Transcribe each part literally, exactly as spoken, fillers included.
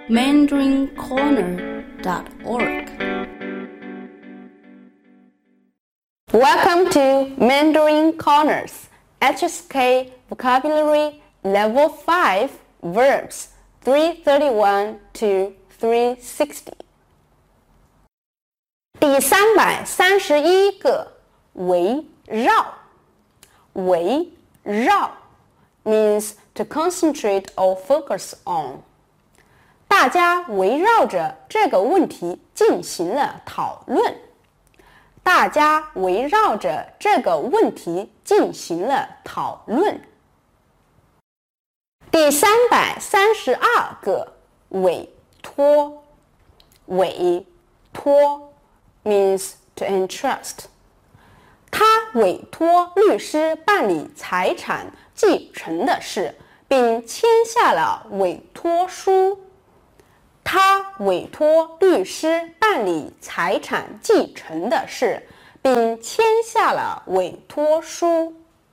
mandarin corner dot org. Welcome to Mandarin Corners, H S K Vocabulary Level five Verbs three thirty-one to three sixty. 第三百三十一个围绕围绕 means to concentrate or focus on. 大家围绕着这个问题进行了讨论。大家围绕着这个问题进行了讨论。第三百三十二个委托委托 means to entrust. 他委托律师办理财产继承的事，并签下了委托书。他委托律师办理财产继承的事，并签下了委托书。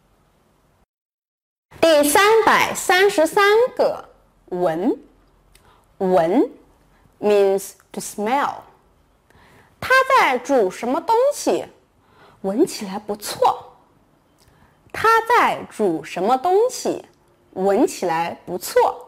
第三百三十三个闻闻 means to smell. 他在煮什么东西？闻起来不错。他在煮什么东西？闻起来不错。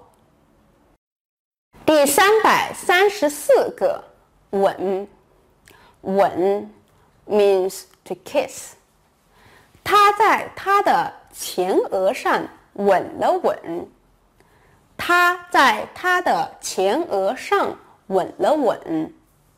第三百三十四个吻吻 means to kiss. 他在他的前额上吻了吻。他在他的前额上吻了吻。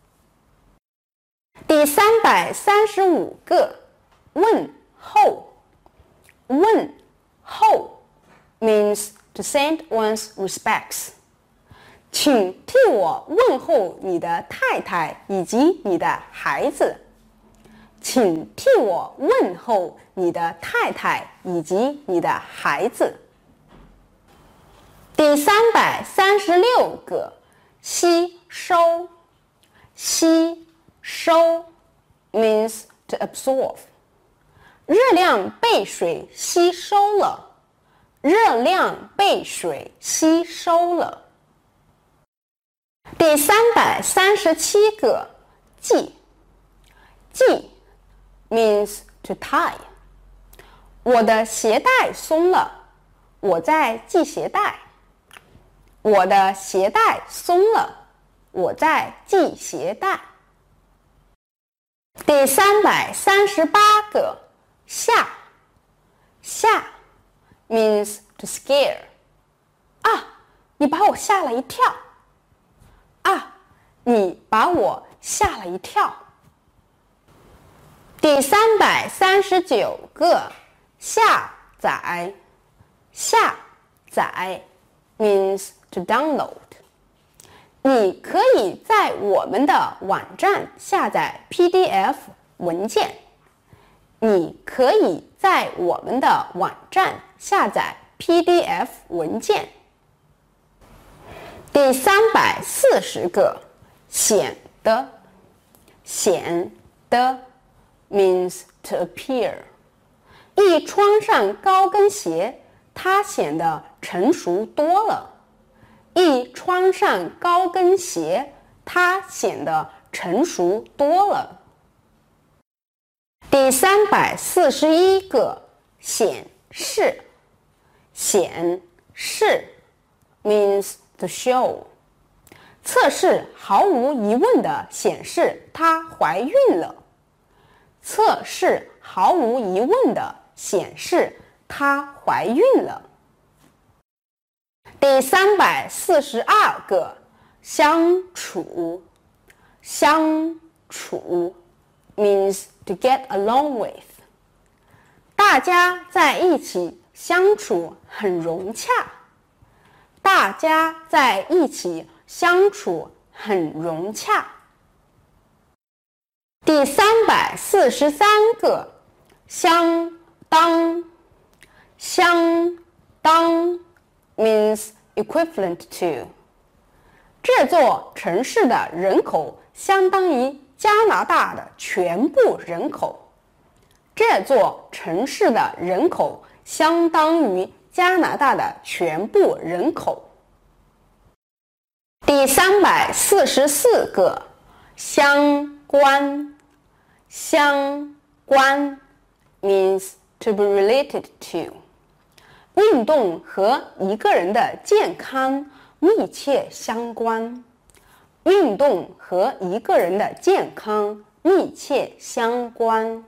第三百三十五个问候问候 means to send one's respects. 请替我问候你的太太以及你的孩子。请替我问候你的太太以及你的孩子。第三百三十六个吸收吸收 means to absorb. 热量被水吸收了。热量被水吸收了。第三百三十七个系系 means to tie. 我的鞋带松了，我在系鞋带。我的鞋带松了，我在系鞋带。第三百三十八个吓吓 means to scare. 啊，你把我吓了一跳。啊，你把我吓了一跳。第三百三十九个下载下载 means to download. 你可以在我们的网站下载 P D F 文件。你可以在我们的网站下载 P D F 文件。第三百四十个显得显得 means to appear. 一穿上高跟鞋，他显得成熟多了。一穿上高跟鞋，他显得成熟多了。第三百四十一个显示显示 means to show. 测试毫无疑问地显示她怀孕了。测试毫无疑问地显示她怀孕了。第三百四十二个相处相处 means to get along with. 大家在一起相处很融洽。大家在一起相处很融洽。第三百四十三个相当相当 means equivalent to. 这座城市的人口相当于加拿大的全部人口。这座城市的人口相当于加拿大的全部人口。第第三百四十四个，相关。相关 means to be related to。运动和一个人的健康密切相关。运动和一个人的健康密切相关。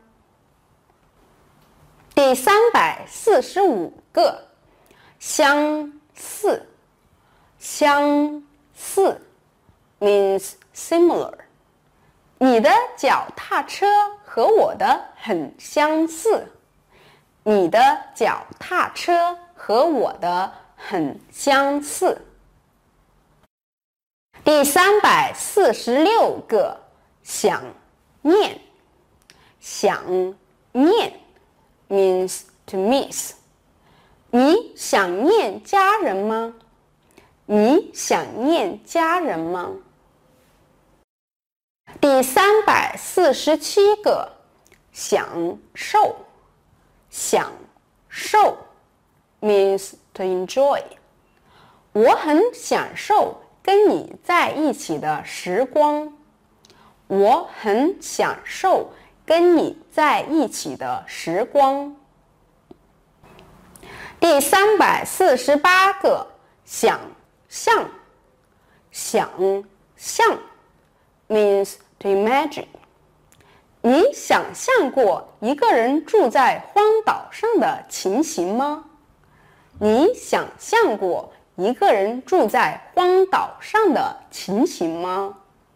第三百四十五个，相似。相似 means similar。你的脚踏车和我的很相似。你的脚踏车和我的很相似。第三百四十六个，想念。想念 means to miss。你想念家人吗？你想念家人吗？第三百四十七个，享受。享受 means to enjoy。我很享受跟你在一起的时光。我很享受跟你在一起的时光。第三百四十八个，想象。想象 means to imagine。你想象过一个人住在荒岛上的情形吗？你想象过一个人住在荒岛上的情形吗？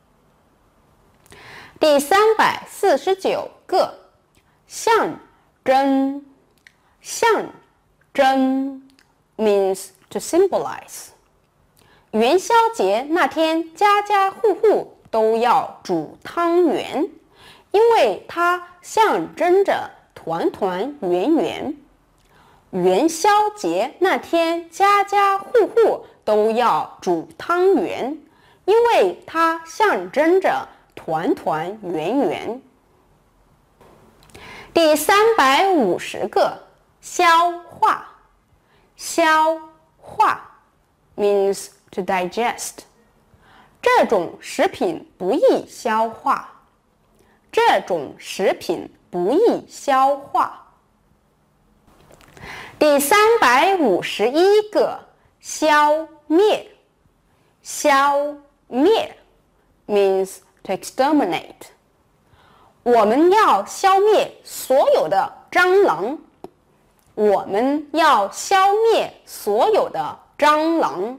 第三百四十九个，象征。象征 means to symbolize。元宵节那天，家家户户都要煮汤圆，因为它象征着团团圆圆。元宵节那天，家家户户都要煮汤圆，因为它象征着团团圆圆。第三百五十个，消化。消化 means to digest。这种食品不易消化。这种食品不易消化。第三百五十一个，消灭。消灭 means to exterminate。我们要消灭所有的蟑螂。我们要消灭所有的蟑螂。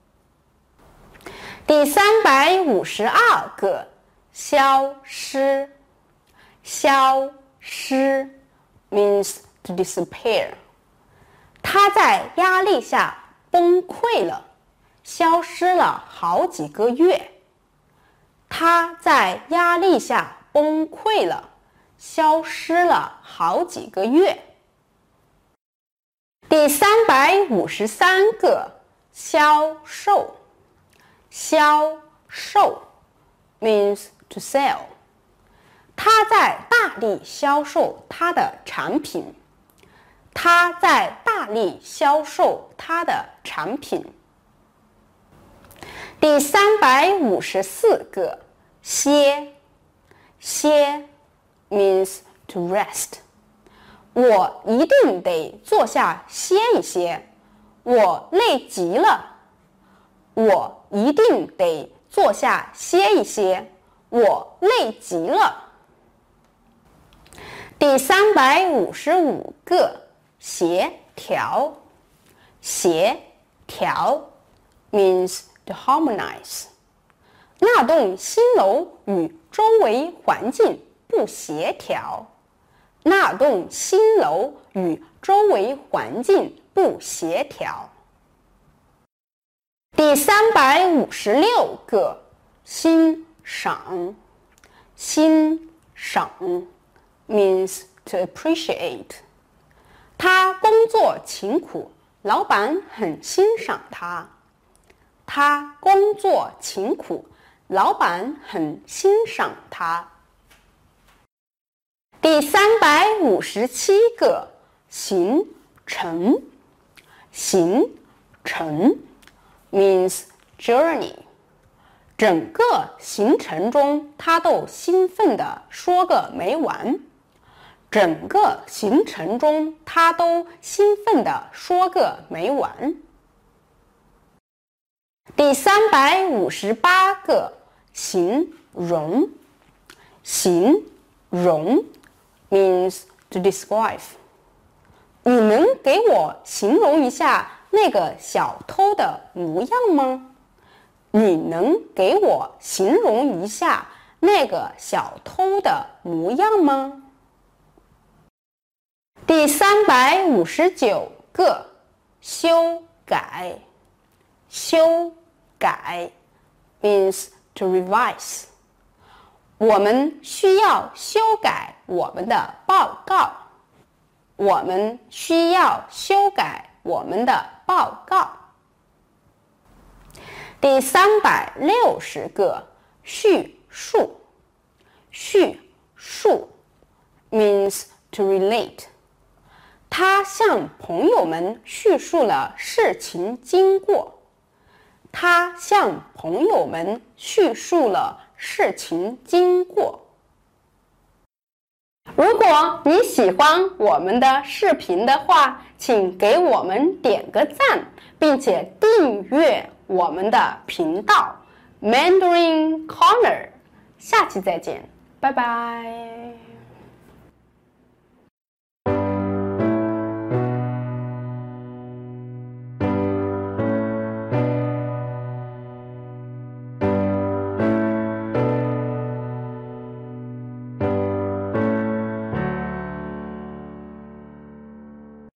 第三百五十二个，消失。消失 means to disappear。他在压力下崩溃了，消失了好几个月。他在压力下崩溃了，消失了好几个月。第三百五十三个，销售。销售 means to sell。他在大力销售他的产品。他在大力销售他的产品。第三百五十四个，歇。歇 means to rest。我一定得坐下歇一歇，我累极了。我一定得坐下歇一歇，我累极了。第三百五十五个，协调。协调 means to harmonize。那栋新楼与周围环境不协调。那栋新楼与周围环境不协调。第三百五十六个，欣赏。欣赏 means to appreciate。他工作勤苦，老板很欣赏他。他工作勤苦，老板很欣赏他。第三百五十七个，行程。行程 means journey。 整个行程中他都兴奋地说个没完。整个行程中他都兴奋地说个没完。第三百五十八个形容。形容 means to describe。你能给我形容一下那个小偷的模样吗？你能给我形容一下那个小偷的模样吗？第三百五十九个修改。修改 means to revise。我们需要修改我们的报告。我们需要修改我们的报告。第三百六十个叙述。叙述 means to relate。他向朋友们叙述了事情经过。他向朋友们叙述了事情经过。如果你喜欢我们的视频的话，请给我们点个赞，并且订阅我们的频道 Mandarin Corner。下期再见，拜拜。